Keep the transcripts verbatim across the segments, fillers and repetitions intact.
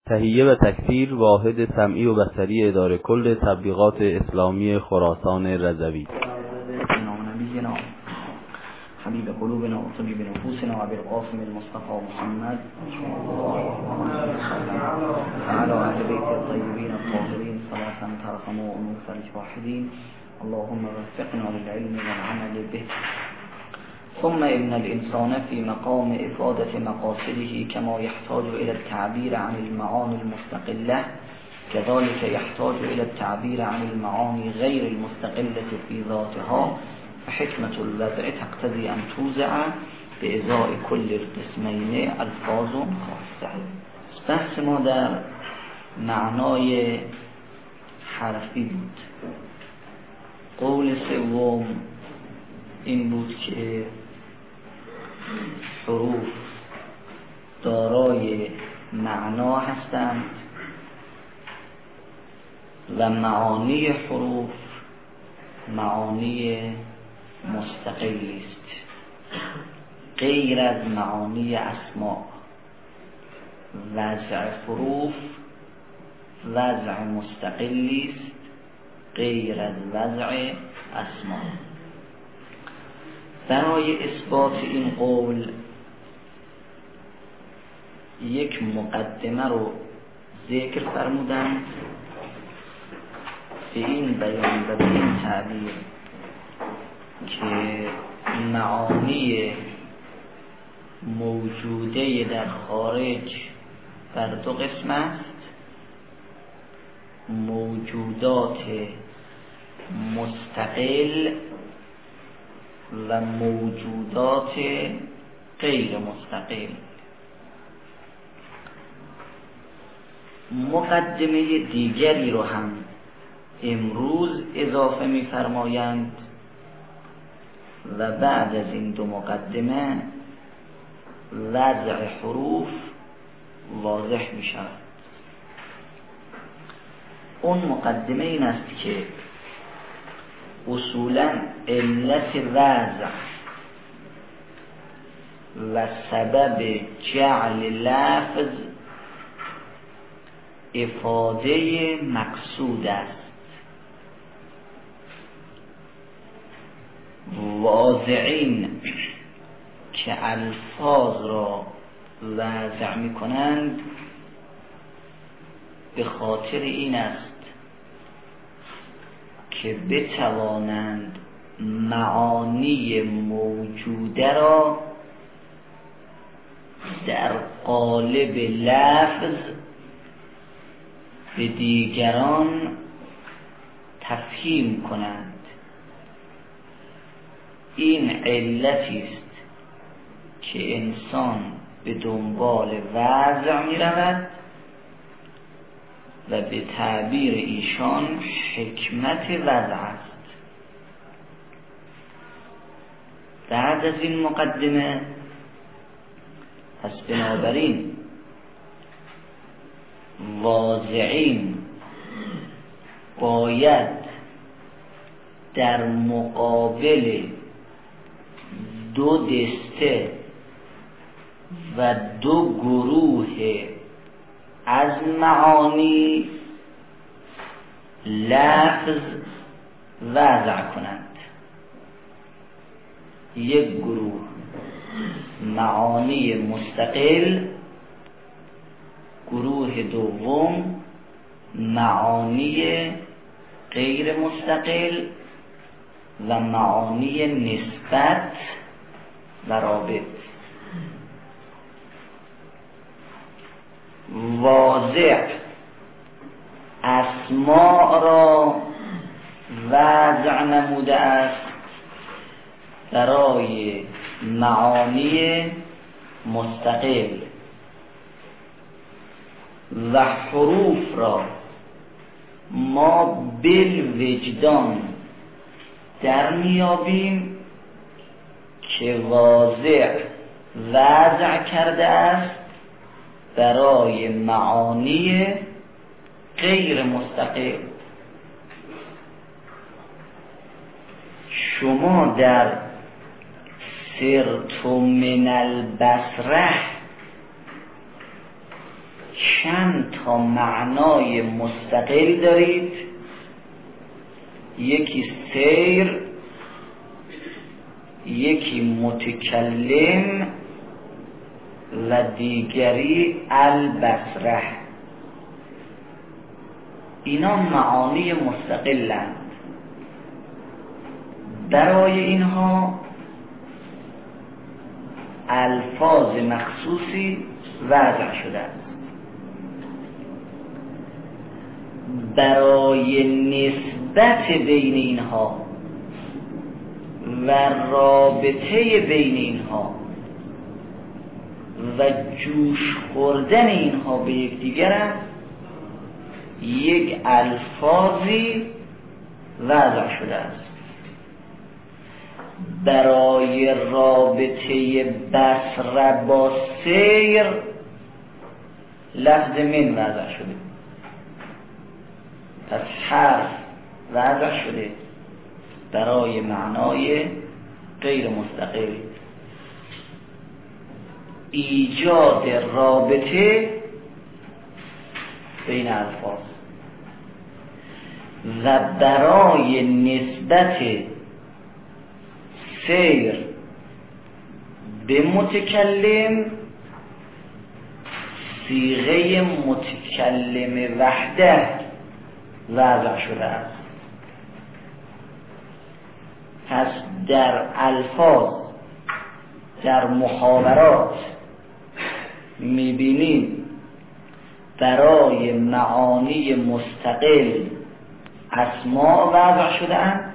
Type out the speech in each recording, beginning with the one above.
تهیه و تکثیر واحد سمعی و بصری اداره کل تبلیغات اسلامی خراسان رضوی. حبیب قلوبنا و طبیب نفوسنا و بالقاسم المصطفى محمد وعلى اهل بیت الطیبین الطاهرین صلاة ترحم انوف الجاحدین اللهم وفقنا للعلم والعمل به. ثم إن الإنسان في مقام إفادة مقاصده كما يحتاج إلى التعبير عن المعاني المستقلة كذلك يحتاج إلى التعبير عن المعاني غير المستقلة في ذاتها، فحكمة الوضع تقتضي أن توزع بإزاء كل القسمين ألفاظ خاصة. بحث ما در معنای حرفی بود. قول سوم این بود که حروف دارای معنا هستند و معانی حروف معانی مستقلی است غیر از معانی اسماء. وضع حروف وضع مستقلی است غیر از وضع اسماء. برای اثبات این قول یک مقدمه رو ذکر فرمودند به این بیان و به این تعبیر که معانی موجوده در خارج بر دو قسم است: موجودات مستقل و موجودات غیر مستقل. مقدمه دیگری رو هم امروز اضافه می‌فرمایند و بعد از این دو مقدمه وضع حروف واضح می‌شود. اون مقدمه این است که اصولاً علت وضع و سبب جعل لفظ افاده مقصود است. واضعین که الفاظ را وضع می کنند به خاطر این است که بتوانند معانی موجوده را در قالب لفظ به دیگران تفهیم کنند. این علتی است که انسان به دنبال وضع می رود و به تعبیر ایشان حکمت وضع است. بعد از این مقدمه پس بنابراین واضعین باید در مقابل دو دسته و دو گروه از معانی لفظ وضع کنند. یک گروه معانی مستقل، گروه دوم معانی غیر مستقل و معانی نسبت و رابط. واضع اسماء را وضع نموده است برای معانی مستقل و حروف را ما بالوجدان در میابیم که واضع وضع کرده است برای معانی غیر مستقل. شما در سرت من البصره چند تا معنای مستقل دارید، یکی سیر، یکی متکلم و دیگری البصره. اینا معانی مستقلند. برای اینها الفاظ مخصوصی وضع شده است. برای نسبت بین اینها و رابطه بین اینها و جوش خوردن اینها به یکدیگر یک الفاظی وضع شده است. برای رابطه بصره با سیر لفظ من وضع شده، پس حرف وضع شده برای معنای غیر مستقل، ایجاد رابطه بین الفاظ و برای نسبت سیر به متکلم صیغه متکلم وحده وضع شده است. پس در الفاظ، در محاورات میبینیم برای معانی مستقل اسماء وضع شده اند،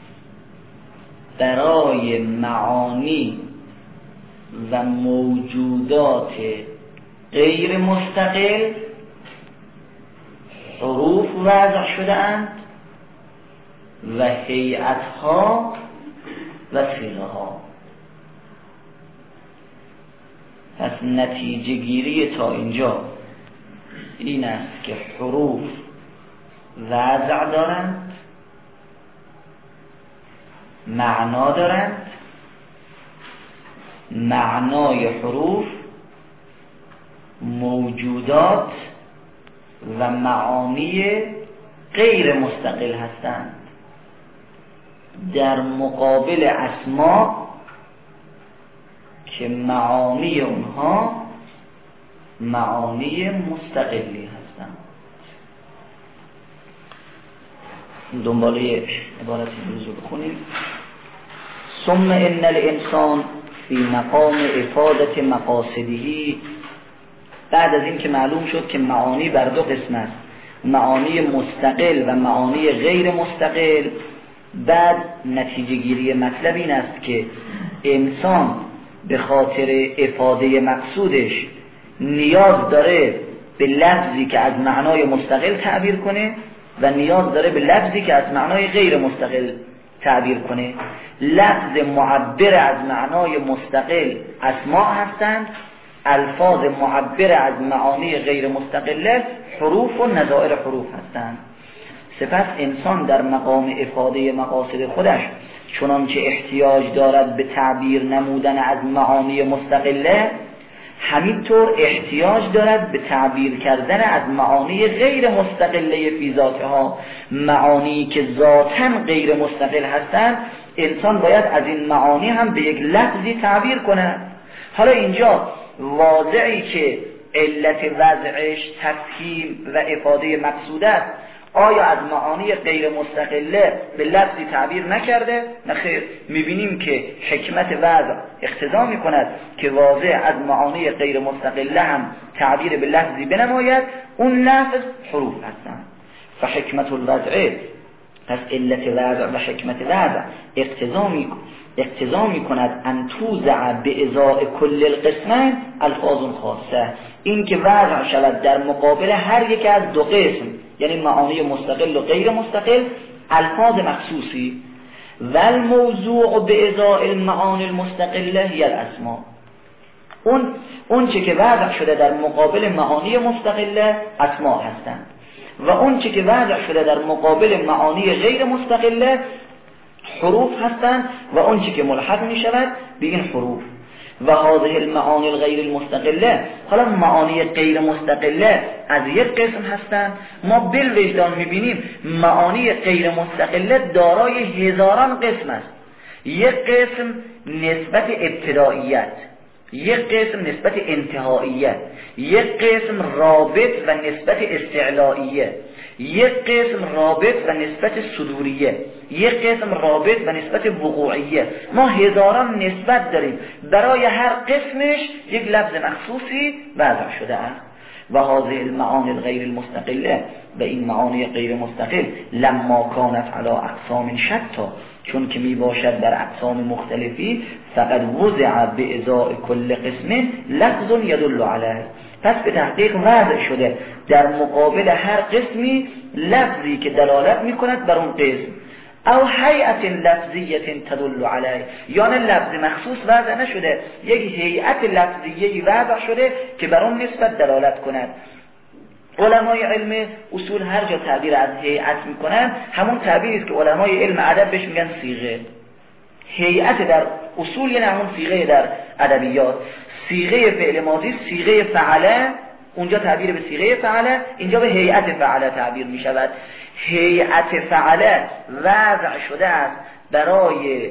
برای معانی و موجودات غیر مستقل حروف وضع شده اند و هیئت‌ها و صیغه‌ها. پس نتیجه گیری تا اینجا این است که حروف وضع دارند، معنا دارند، معنای حروف موجودات و معانی غیر مستقل هستند، در مقابل اسما که معانی اونها معانی مستقلی هستند. دنباله عبارت امروز رو بخونیم. ثم ان الانسان فی مقام افادت مقاصدهی. بعد از این که معلوم شد که معانی بر دو قسم است، معانی مستقل و معانی غیر مستقل، بعد نتیجه گیری مطلب این است که انسان به خاطر افاده مقصودش نیاز داره به لفظی که از معنای مستقل تعبیر کنه و نیاز داره به لفظی که از معنای غیر مستقل تعبیر کنه. لفظ معبر از معنای مستقل اسماء هستند، الفاظ معبر از معانی غیر مستقله حروف و نظائر حروف هستند. سپس انسان در مقام افاده مقاصد خودش چنانچه احتیاج دارد به تعبیر نمودن از معانی مستقله، همینطور احتیاج دارد به تعبیر کردن از معانی غیر مستقله فی ذاتها، معانی که ذاتاً غیر مستقل هستند. انسان باید از این معانی هم به یک لفظی تعبیر کند. حالا اینجا واضعی که علت وضعش تفهیم و افاده مقصود است، آیا از معانی غیر مستقله به لفظی تعبیر نکرده؟ نه خیر، میبینیم که حکمت وضع اقتضا میکند که واضع از معانی غیر مستقله هم تعبیر به لفظی بنماید، اون لفظ حروف هستند. فحکمت الوضع، پس علت وضع و حکمت وضع اقتضا می اقتضا می کند ان توزع به ازاء کل القسمین الفاظ خاصه، این که وضع شود در مقابل هر یک از دو قسم، یعنی معانی مستقل و غیر مستقل، الفاظ مخصوصی. و الموضوع به ازاء المعانی المستقله هی الاسماء، اون اون چه که وضع شده در مقابل معانی مستقله اسماء هستند و اون چه که وضع شده در مقابل معانی غیر مستقله حروف هستند و اون چه که ملحق می شود به این حروف. و هذه المعانی الغیر المستقله. حالا معانی غیر مستقله از یک قسم هستند. ما بالوجدان میبینیم معانی غیر مستقله دارای هزاران قسم است. یک قسم نسبت ابتداییت، یک قسم نسبت انتهاییت، یک قسم رابط و نسبت استعلائیه، یک قسم رابط و نسبت صدوریه، یک قسم رابط و نسبت وقوعیه. ما هزاران نسبت داریم، برای هر قسمش یک لفظ مخصوصی وضع شده است. و هذه المعانی الغیر المستقله، و این معانی غیر مستقل، لما کانت علی اقسام شتا، چون که می باشد در اقسام مختلفی، فقد وضع به ازاء کل قسم لفظ یدل علیه، پس به تحقیق وضع شده در مقابل هر قسمی لفظی که دلالت می کند بر اون قسم، او هیئت لفظیه تدل علیه، یعنی لفظ مخصوص وضع نشده، یک هیئت لفظیه وضع شده که بر اون نسبت دلالت کند. علمای علم اصول هر جا تعبیر از هیئت میکنن همون تعبیری است که علمای علم ادب بهش میگن صیغه. هیئت در اصول یعنی همون صیغه در ادبیات. صیغه فعل ماضی صیغه فعله، اونجا تعبیر به صیغه فعله، اینجا به هیئت فعله تعبیر میشود. هیئت فعله وضع شده است برای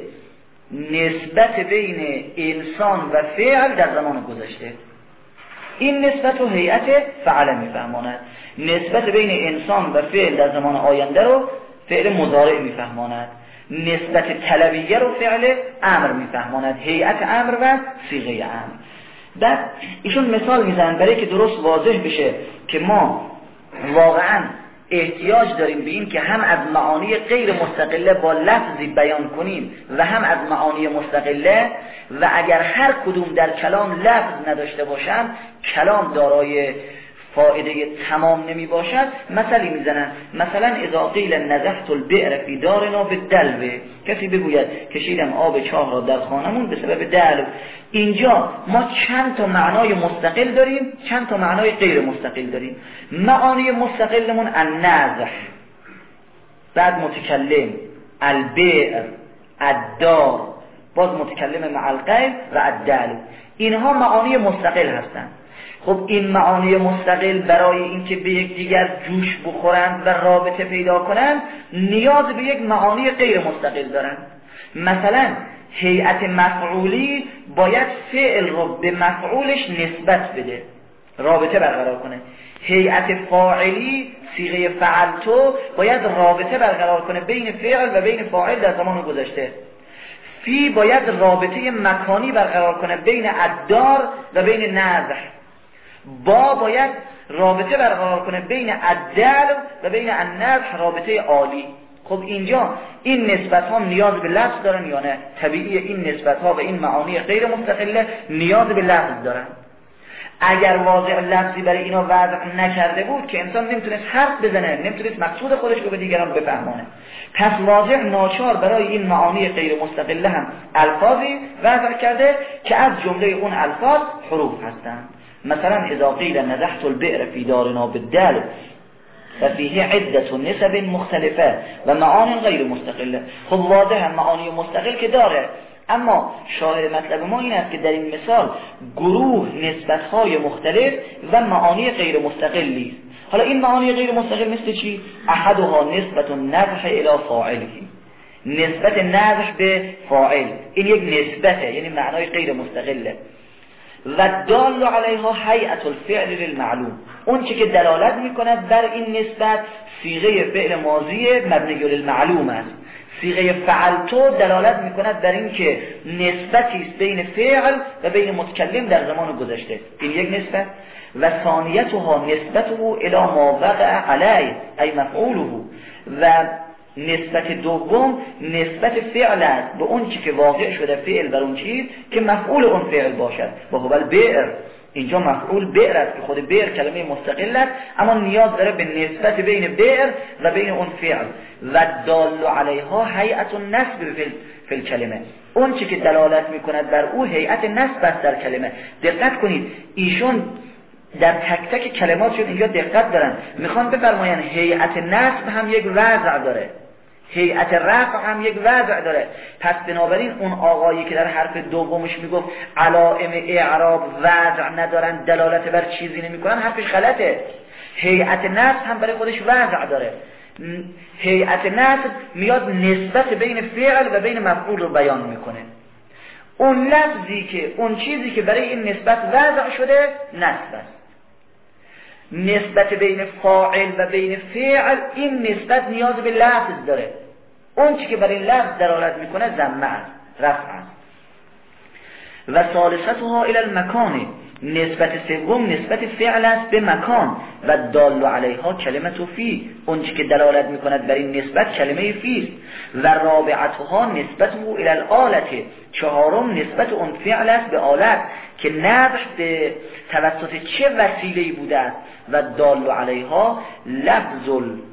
نسبت بین انسان و فعل در زمان گذشته. این نسبت و هیئت فعل میفهماند. نسبت بین انسان و فعل در زمان آینده رو فعل مضارع میفهماند. نسبت طلبیه رو فعل امر میفهماند، هیئت امر و صیغه امر. بعد ایشون مثال میزنن برای که درست واضح بشه که ما واقعا احتیاج داریم به این که هم از معانی غیر مستقله با لفظی بیان کنیم و هم از معانی مستقله، و اگر هر کدوم در کلام لفظ نداشته باشند کلام دارای فایده تمام نمی باشد. مثلی میزنن، مثلا اذا قیل نزحت البئر فی دارنا بالدلو، کسی بگوید کشیدم آب چاه را در خانمون به سبب دلو. اینجا ما چند تا معنای مستقل داریم، چند تا معنای غیر مستقل داریم. معانی مستقلمون النزح، بعد متکلم، البئر، الدار، باز متکلم مع الغیب و الدلو. اینها معانی مستقل هستند. خب این معانی مستقل برای اینکه به یک دیگر جوش بخورند و رابطه پیدا کنند نیاز به یک معانی غیر مستقل دارند. مثلا هیئت مفعولی باید فعل رو به مفعولش نسبت بده، رابطه برقرار کنه. هیئت فاعلی صیغه فعلتو باید رابطه برقرار کنه بین فعل و بین فاعل در زمان گذشته. فی باید رابطه مکانی برقرار کنه بین الدار و بین نزح. با باید رابطه برقرار کنه بین الدل و بین النزح، رابطه عالی. خب اینجا این نسبت ها نیاز به لفظ دارن یا نه؟ طبیعی این نسبت ها و این معانی غیر مستقله نیاز به لفظ دارن. اگر واضع لفظی برای اینا وضع نکرده بود که انسان نمیتونست حرف بزنه، نمیتونست مقصود خودش رو به دیگران بفهمونه. پس واضع ناچار برای این معانی غیر مستقله هم الفاظی وضع کرده که از جمله اون الفاظ حروف هستند. مثلا اذا قیل نزحت البئر فی دارنا بالدلو ففیه عدت نسب مختلفه و معانی غیر مستقله. خب واضح معانی مستقل که داره، اما شاهد مطلب ما این است که در این مثال گروه نسبت‌های مختلف و معانی غیر مستقلی است. حالا این معانی غیر مستقل مثل چی؟ احدها نسبت النزح الی فاعله، نسبت نزح به فاعل، این یک نسبته، یعنی معنای غیر مستقله. و دال علیها هیئت الفعل للمعلوم، اون چی که دلالت میکند بر این نسبت صیغه فعل ماضی مبنی للمعلوم است. صیغه فعلتو دلالت میکند بر این که نسبتی است بین فعل و بین متکلم در زمان گذشته، این یک نسبت. و ثانیتها نسبته الی ما وقع علیه ای مفعوله، و نسبت دوم نسبت فعل است به اون چی که واقع شده فعل بر اون چیز که مفعول اون فعل باشد. و هو البئر، اینجا مفعول بئر است که خود بئر کلمه مستقل است، اما نیاز داره به نسبت بین بئر و بین اون فعل. و دال علیها هیئت النسب فی الکلمه، اون چی که دلالت میکند بر او هیئت نسب است در کلمه. دقت کنید ایشون در تک تک کلماتشون اینجا دقت دارن، میخوان بفرمایند هیئت نسب هم یک وضع داره. هیئت رفع هم یک وضع داره. پس بنابراین اون آقایی که در حرف دومش میگفت علائم اعراب وضع ندارن، دلالت بر چیزی نمیکنن، حرفش غلطه. هیئت نصب هم برای خودش وضع داره. هیئت نصب میاد نسبت بین فعل و بین مفعول رو بیان میکنه. اون لفظی که اون چیزی که برای این نسبت وضع شده نصب است. نسبت بین فاعل و بین فعل، این نسبت نیاز به لفظ داره. اون چی که برای لفظ دلالت میکنه ضمه است، رفع است. و ثالثتها الی المکان، نسبت سوم نسبت فعل است به مکان. و دال علیها کلمه فی، اون چی که دلالت میکند بر این نسبت کلمه فی. و رابعتها نسبته الی الآلة، چهارم نسبت اون فعل است به آلت که نبش به توسط چه وسیله‌ای بوده است. و دال علیها لفظ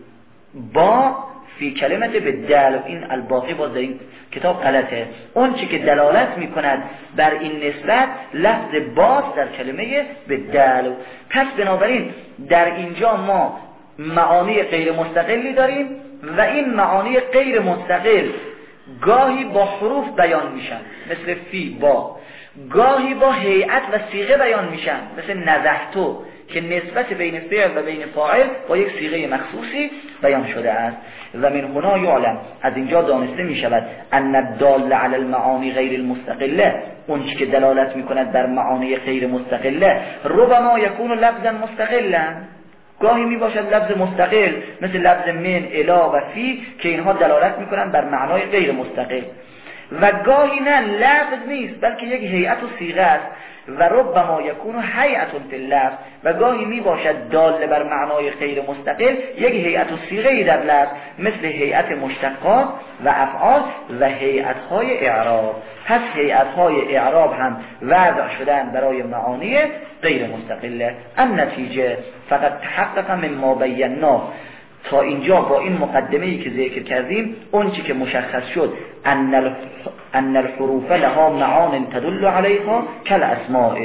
با فی کلمت به دل. این الباقی باز در این کتاب غلطه. اون چی که دلالت میکند بر این نسبت لفظ باز در کلمه به دل. پس بنابراین در اینجا ما معانی غیر مستقلی داریم و این معانی غیر مستقل گاهی با حروف بیان میشن مثل فی با، گاهی با هیئت و صیغه بیان میشن مثل نزحتو که نسبت بین فعل و بین فاعل با یک صیغه مخصوصی بیان شده است. و من هنا یعلم، از اینجا دانسته می شود ان الدال علی المعانی غیر المستقله، اون چی که دلالت می کند بر معانی غیر مستقله، ربما یکون لفظا مستقلا، گاهی می باشد لفظ مستقل مثل لفظ من، الا و فی که اینها دلالت می کنند بر معنای غیر مستقل. و گاهی نه لفظ نیست بلکه یک هیئت و صیغه است. و ربما یکون هیئت فی اللفظ، و گاهی می باشد دال بر معنای غیر مستقل یک هیئت و صیغه در لفظ مثل هیئت مشتقات و افعال و هیئت های اعراب. پس هیئت های اعراب هم وضع شدن برای معانی غیر مستقله. النتیجه فقط تحقق من ما بینا، تا اینجا با این مقدمه‌ای که ذکر کردیم اون چی که مشخص شد ان ان الحروف لها معان تدل علیها کالاسماء.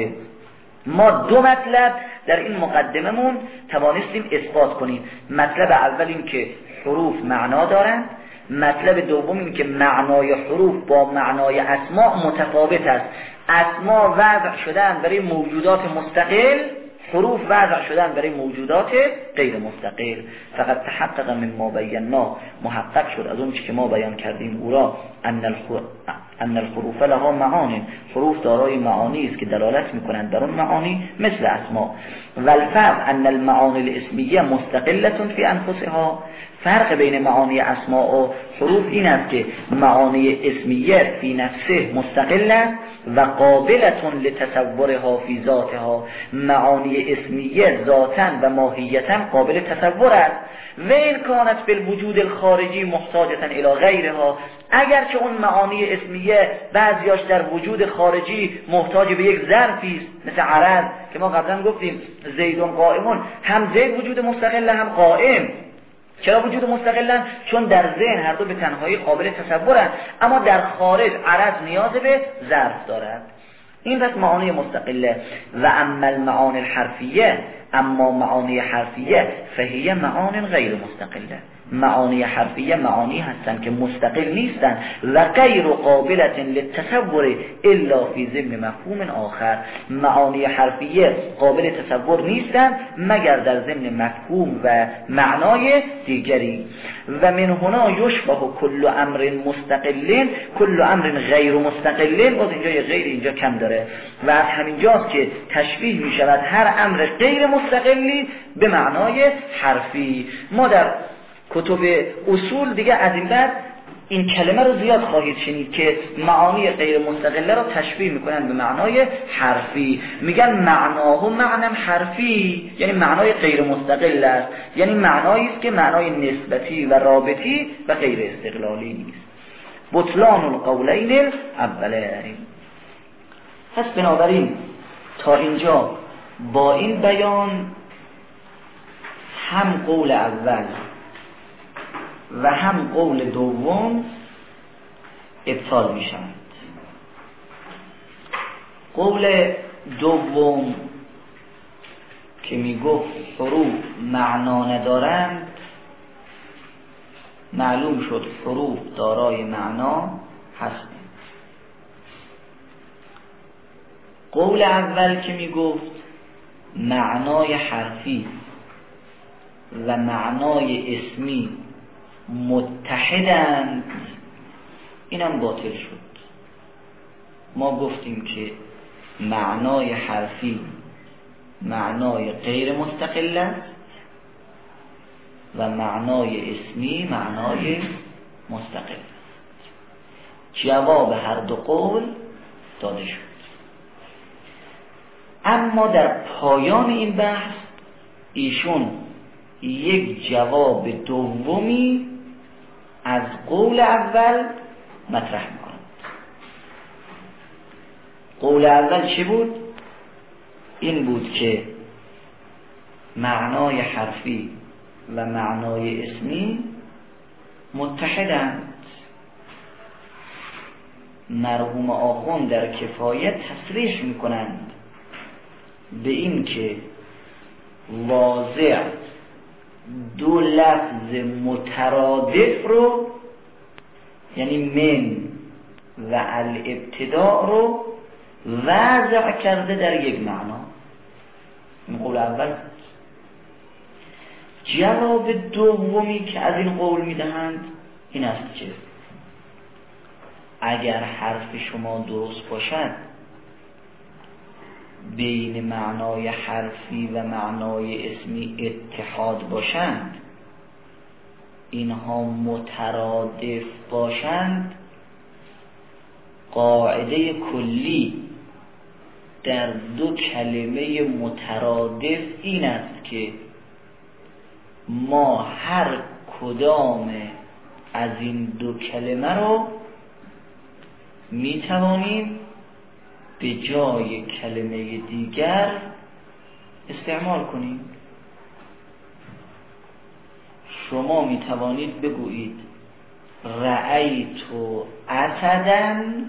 ما دو مطلب در این مقدممون توانستیم اثبات کنیم. مطلب اول این که حروف معنا دارند، مطلب دوم این که معنای حروف با معنای اسماء متفاوت است. اسماء وضع شدن برای موجودات مستقل، حروف وضع شدن برای موجودات غیر مستقل. فقط تحقق من ما بینا، محقق شد از اون چی که ما بیان کردیم او را ان ان الحروف لها معانی، حروف دارای معانی است که دلالت میکنند بر اون معانی مثل اسماء. والفرق ان المعانی الاسمیه مستقله فی انفسها، فرق بین معانی اسماء و حروف این است که معانی اسمیه فی نفسه مستقل است و قابلة لتصورها فی ذاتها، معانی اسمیه ذاتا و ماهیتا قابل تصور است. و این کانت بالوجود الخارجی محتاجتا الی غیرها، اگرچه اون معانی اسمیه بعضیاش در وجود خارجی محتاج به یک ظرفی است مثل عرض که ما قبلا گفتیم زیدون قائمون، هم زید وجود مستقل هم قائم. چرا وجود مستقلن؟ چون در ذهن هر دو به تنهایی قابل تصورن، اما در خارج عرض نیاز به ظرف دارد. این پس معانی مستقله. و اما المعانی الحرفیه، اما معانی حرفیه فهیه معانی غیر مستقله، معانی حرفیه معانی هستند که مستقل نیستند و غیر قابلة للتصور الا فی ضمن مفهوم آخر. معانی حرفیه قابل تصور نیستند مگر در ضمن مفهوم و معنای دیگری. و من هنا یشبه کل امر مستقل کل امر غیر مستقل، باز اینجا یه غیر اینجا کم داره و از همینجاست که تشبیه می شود هر امر غیر مستقلی به معنای حرفی. ما در کتب اصول دیگه از این بعد این کلمه رو زیاد خواهید شنید که معانی غیر مستقله رو تشبیه میکنن به معنای حرفی. میگن معناه معنم حرفی، یعنی معنای غیر مستقل است، یعنی معنایی است که معنای نسبتی و رابطی و غیر استقلالی نیست. بطلان القولین الاولین. پس بنابراین تا اینجا با این بیان هم قول اول و هم قول دوم ابطال می شوند. قول دوم که می گفت حروف معنا ندارند معلوم شد حروف دارای معنا هستند. قول اول که می گفت معنای حرفی و معنای اسمی متحدند، اینم باطل شد. ما گفتیم که معنای حرفی معنای غیر مستقل است و معنای اسمی معنای مستقل است. جواب هر دو قول داده شد. اما در پایان این بحث ایشون یک جواب دومی از قول اول مطرح می‌کنند. قول اول چه بود؟ این بود که معنای حرفی و معنای اسمی متحدند. مرحوم آخوند در کفایت تصریح می‌کنند به این که واضح دو لفظ مترادف رو، یعنی من و الابتداء رو وضع کرده در یک معنا. این قول اول. جواب دومی که از این قول میدهند این است که اگر حرف شما درست باشد، بین معنای حرفی و معنای اسمی اتحاد باشند، اینها مترادف باشند، قاعده کلی در دو کلمه مترادف این است که ما هر کدام از این دو کلمه رو می توانیم به جای کلمه دیگر استعمال کنیم. شما می توانید بگویید رأیت اسدن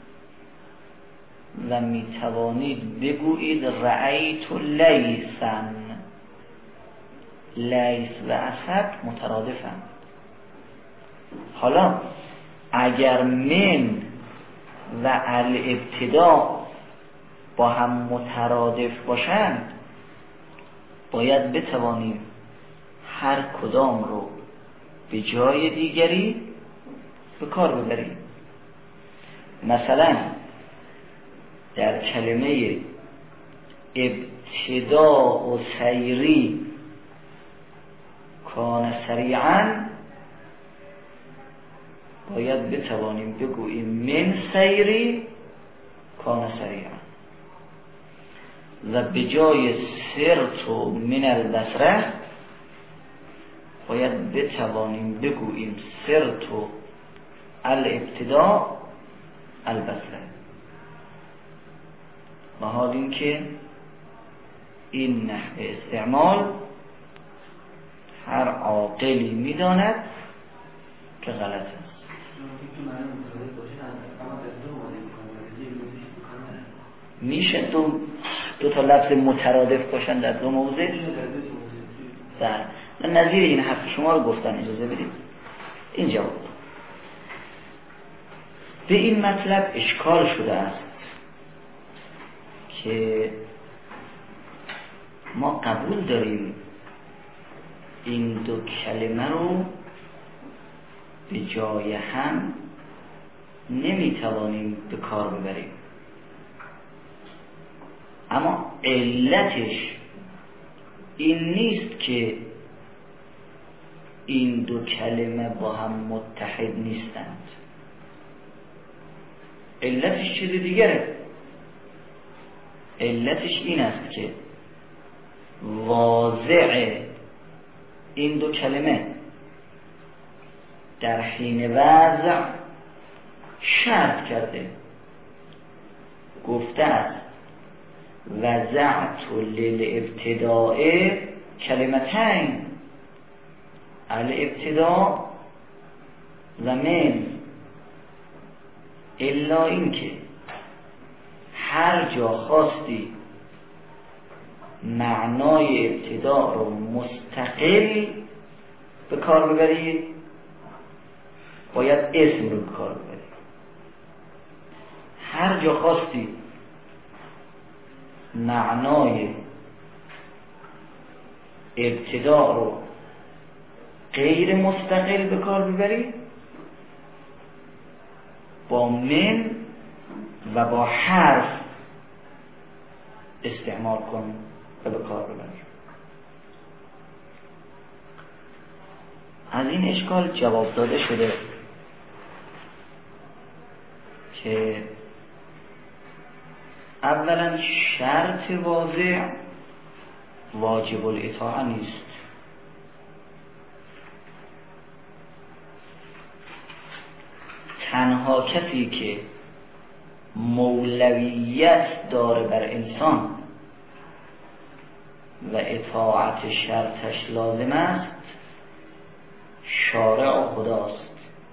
و می توانید بگویید رأیت لیسن. لیس و اسد مترادفند. حالا اگر من و الابتداء با هم مترادف باشند، باید بتوانیم هر کدام رو به جای دیگری به کار ببریم. مثلا در کلمه ابتداء و سیری کان سریعا باید بتوانیم بگوییم من سیری کان سریعا، و به جای سرت و من البصره باید بتوانیم بگوییم سرت و الابتداء البصره. و حال این که این نحوه استعمال هر عاقلی میداند که غلط است. میشه دو دو تا لفظ مترادف باشن در دو موضع؟ بله. من نظیر این حرف شما رو گفتم، اجازه بدید این جواب. به این مطلب اشکال شده است که ما قبول داریم این دو کلمه رو به جای هم نمیتوانیم به کار ببریم، اما علتش این نیست که این دو کلمه با هم متحد نیستند. علتش چیز دیگره. علتش این است که واضع این دو کلمه در حین وضع شرط کرده، گفته است وضعت للابتداء کلمتین، الابتداء و من، الا این که هر جا خواستی معنای ابتداء رو مستقل به کار ببرید، باید اسم رو کار ببری. هر جا خواستی معنای ابتدا رو غیر مستقل به کار ببری، با من و با حرف استعمال کن و به کار ببر. از این اشکال جواب داده شده که اولا شرط واضح واجب الاطاعه نیست. تنها کسی که مولویت داره بر انسان و اطاعت شرطش لازم است شارع و خداست.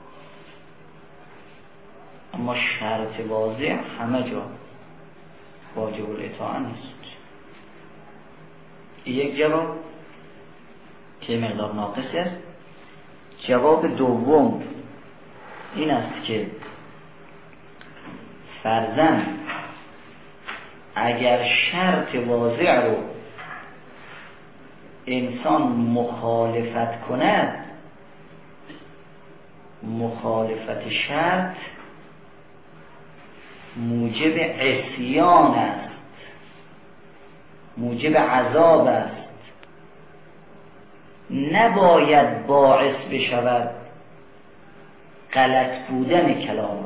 اما شرط واضح همه جا واجب الاطاعه نیست. یک جواب که مقدار ناقص است. جواب دوم این است که فرضاً اگر شرط واضح رو انسان مخالفت کند، مخالفت شرط موجب عصیان است، موجب عذاب است، نباید باعث بشود غلط بودن کلام.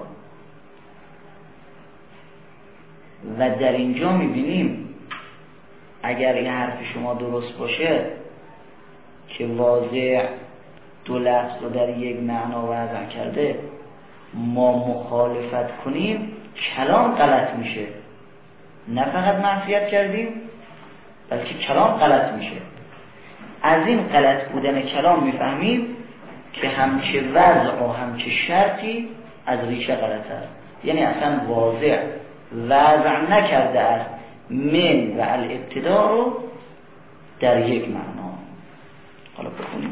و در اینجا میبینیم اگر این حرف شما درست باشه که واضح دو لفظ رو در یک معنا وضع کرده، ما مخالفت کنیم کلام غلط میشه. نه فقط معصیت کردیم بلکه کلام غلط میشه. از این غلط بودن کلام میفهمیم که همچه وضع و همچه شرطی از ریشه غلط است. یعنی اصلا واضح وضع نکرده است من و الابتدا رو در یک معنا. حالا بخونیم.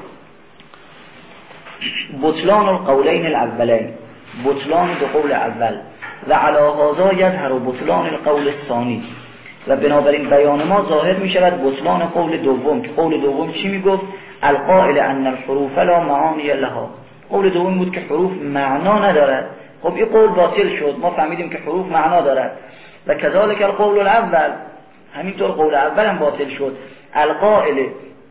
بطلان القولین الاولین، بطلان دو قول اول و علی هذا یظهر بطلان القول الثانی، و بنابراین بیان ما ظاهر می شود بطلان قول دوم. که قول دوم چی می گفت؟ القائل ان الحروف لا معانی لها. قول دوم بود که حروف معنا ندارد. خب این قول باطل شد، ما فهمیدیم که حروف معنا دارد. و کذالک القول الاول، همینطور قول اول هم باطل شد. القائل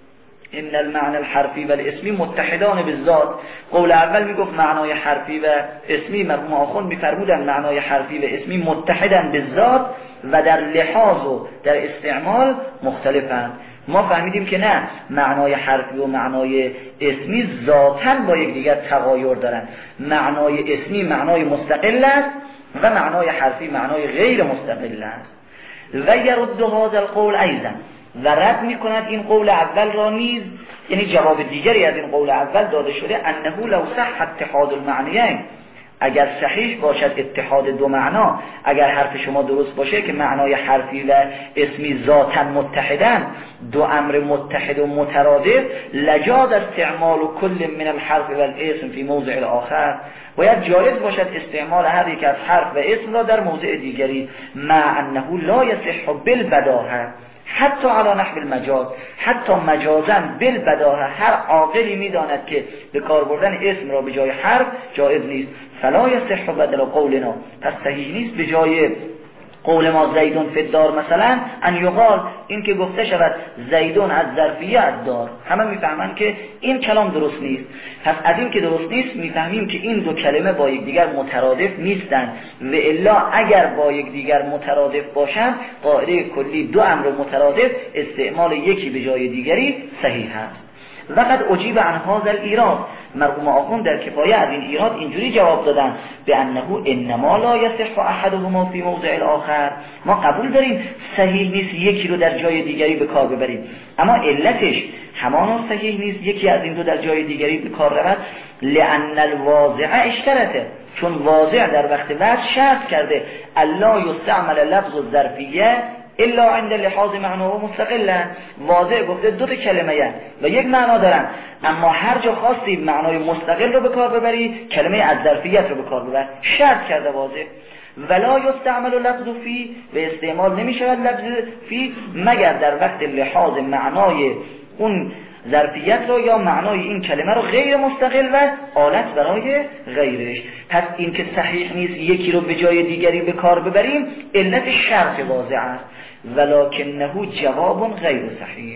ان المعنى الحرفی و الاسمی متحدان بالذات. قول اول میگفت معنای حرفی و اسمی، مرحوم آخوند میفرمودن معنای حرفی و اسمی متحدن بالذات و در لحاظ و در استعمال مختلفند. ما فهمیدیم که نه، معنای حرفی و معنای اسمی ذاتاً با یکدیگر تغایر دارن. معنای اسمی معنای مستقل است و معنای حرفی معنای غیر مستقل است. و یرد هذا القول ایضا، و رد می کند این قول اول را نیز. یعنی جواب دیگری از این قول اول داده شده انه لو صح اتحاد المعنیین، اگر صحیح باشد اتحاد دو معنا، اگر حرف شما درست باشه که معنای حرفی و اسمی ذاتا متحدن، دو امر متحد و مترادف، لجاز استعمال کل من الحرف و الاسم فی موضع الاخر، باید جایز باشد استعمال هر یک از حرف و اسم را در موضع دیگری، مع انه لا یصح بالبداهه حتی علی نحو المجاز، حتی مجازاً بالبداهه هر عاقلی میداند که به کار بردن اسم را به جای حرف جایز نیست. فلا یصح بدل قولنا، پس صحیح نیست به جای قول ما زیدون فی الدار مثلا ان یقال، این که گفته شود زیدون از ظرفیه از دار. همه میفهمن که این کلام درست نیست. پس از این که درست نیست میفهمیم که این دو کلمه با یکدیگر مترادف نیستند، و الا اگر با یکدیگر مترادف باشند قاعده کلی دو امر مترادف استعمال یکی به جای دیگری صحیح است. وقد اجیب عن هذا الایراد، مرحوم آخوند در کفایه از این ایراد اینجوری جواب دادن به انه انما لا یصح احدهما فی موضع الاخر، ما قبول داریم صحیح نیست یکی رو در جای دیگری به کار ببریم، اما علتش همانا صحیح نیست یکی از این دو در جای دیگری به کار رود، لان الواضع اشترطه، چون واضع در وقت وضع شرط کرده الا یستعمل لفظ الظرفیه الا عند لحاظ معنا و مستقلا. واضح گفته دو تا کلمه هست و یک معنا دارن، اما هر جا خواستی معنای مستقل رو به کار ببری کلمه از ظرفیت رو به کار ببر. شرط کرده واضح. ولا یستعمل لفظ فی، و استعمال نمی شود لفظ فی مگر در وقت لحاظ معنای اون ظرفیت رو یا معنای این کلمه رو غیر مستقل و آلت برای غیرش. پس این که صحیح نیست یکی رو به جای دیگری به کار ببریم علت شرط واضح است. ولکنه جواب غیر صحیح،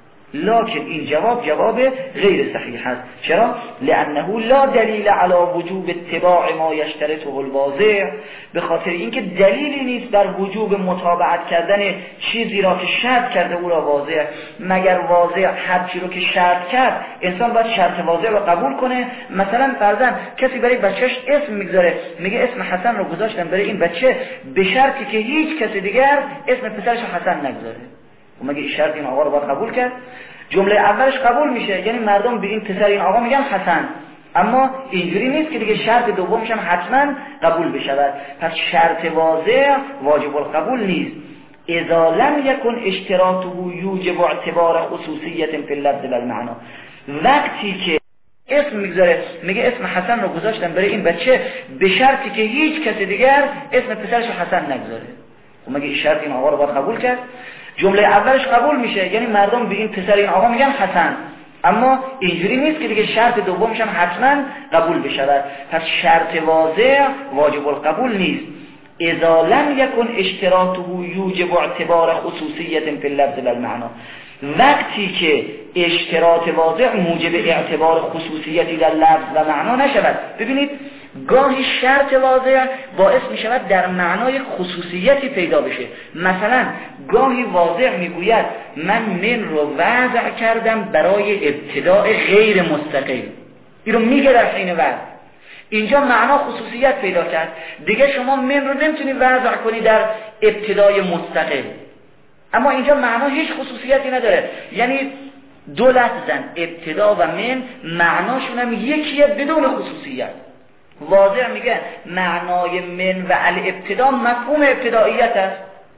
لکن این جواب جواب غیر صحیح است. چرا؟ لانه لا دلیل علی وجوب اتباع ما یشترطه الواضع، به خاطر اینکه دلیلی نیست بر وجوب متابعت کردن چیزی را که شرط کرده او را واضح. مگر واضح هر چی رو که شرط کرد انسان باید شرط واضح رو قبول کنه. مثلا فرضاً کسی برای بچهش اسم میگذاره، میگه اسم حسن رو گذاشتم برای این بچه به شرطی که هیچ کسی دیگر اسم پسرش حسن نگذاره. و مگه این شرط این آقا رو باید قبول کرد؟ جمله اولش قبول میشه، یعنی مردم به این پسر این آقا میگن حسن، اما اینجوری نیست که دیگه شرط دومش هم حتما قبول بشود. پس شرط واضح واجب القبول نیست. اذا لم یکن اشتراطه یوجب اعتبار خصوصیت فی اللفظ و المعنا، وقتی که اسم میگذاره میگه اسم حسن رو گذاشتم برای این بچه به شرطی که هیچ کسی دیگر اسم پسرش حسن نگذاره. و مگه این شرط این آقا رو باید قبول کرد؟ جمله اولش قبول میشه، یعنی مردم به این پسر این آقا میگن حسن، اما اینجوری نیست که دیگه شرط دومش هم حتما قبول بشود. پس شرط واضح واجب القبول نیست. اذا لم یکن اشتراطه یوجب اعتبار خصوصیت فی اللفظ و المعنا، وقتی که اشتراط واضح موجب اعتبار خصوصیتی در لفظ و معنا نشود. ببینید گاهی شرط واضح باعث می شود در معنای خصوصیتی پیدا بشه. مثلا گاهی واضح می گوید من من رو وضع کردم برای ابتداء غیر مستقل، این رو میگه در حین وضع، اینجا معنا خصوصیت پیدا کرد. دیگه شما من رو نمیتونی وضع کنی در ابتدای مستقل، اما اینجا معنا هیچ خصوصیتی نداره. یعنی دو لفظن ابتدا و من معناشون هم یکیه بدون خصوصیت. واضح میگه معنای من و الابتدا مفهوم ابتداییت است،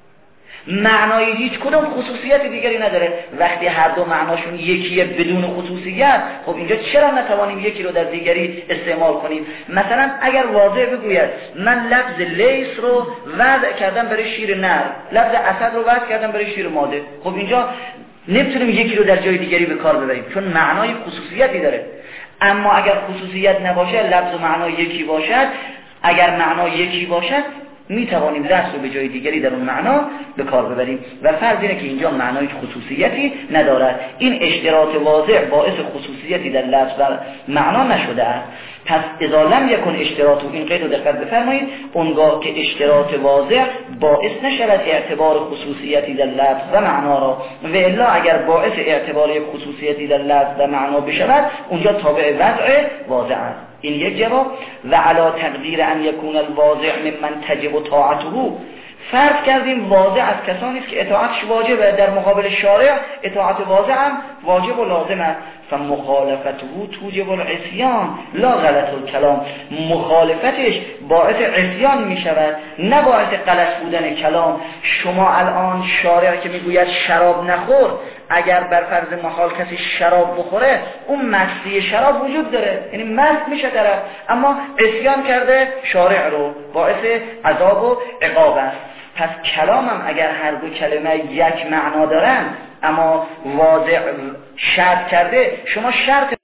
معنای هیچ کدوم خصوصیت دیگری نداره. وقتی هر دو معناشون یکیه بدون خصوصیت، خب اینجا چرا نتوانیم یکی رو در دیگری استعمال کنیم؟ مثلا اگر واضح بگوید من لفظ لیس رو وضع کردم برای شیر نر، لفظ اسد رو وضع کردم برای شیر ماده، خب اینجا نمیتونیم یکی رو در جای دیگری به کار ببریم چون معنای خصوصیتی داره. اما اگر خصوصیت نباشه، لفظ و معنا یکی باشد، اگر معنا یکی باشد می توانیم لفظ رو به جای دیگری در اون معنا به کار ببریم و فرض اینه که اینجا معنای خصوصیتی ندارد. این اشتراط واضح باعث خصوصیتی در لفظ و معنا نشده است. پس اذا لم یکن اشتراط، و این قید رو دقت بفرمایید، اونگاه که اشتراط واضح باعث نشود اعتبار خصوصیتی در لفظ و معنا را، و الا اگر باعث اعتبار خصوصیتی در لفظ و معنا بشود اونجا تابع وضع واضح است. این یک جواب. و علا تقدیر ان یکون الواضع ممن تجب طاعته، فرض کردیم واضع از کسانی است که اطاعتش واجبه، در مقابل شارع اطاعت واضع هم واجب و لازم است. فمخالفته توجب العصیان لا غلط الکلام، مخالفتش باعث عصیان می شود نه باعث غلط بودن کلام. شما الان شارع که میگوید شراب نخور، اگر بر فرض محال کسی شراب بخوره اون مستی شراب وجود داره، یعنی مست میشه طرف، اما عصیان کرده شارع رو، باعث عذاب و عقاب است. پس کلام هم اگر هر دو کلمه یک معنا دارن اما واضع شرط کرده، شما شرط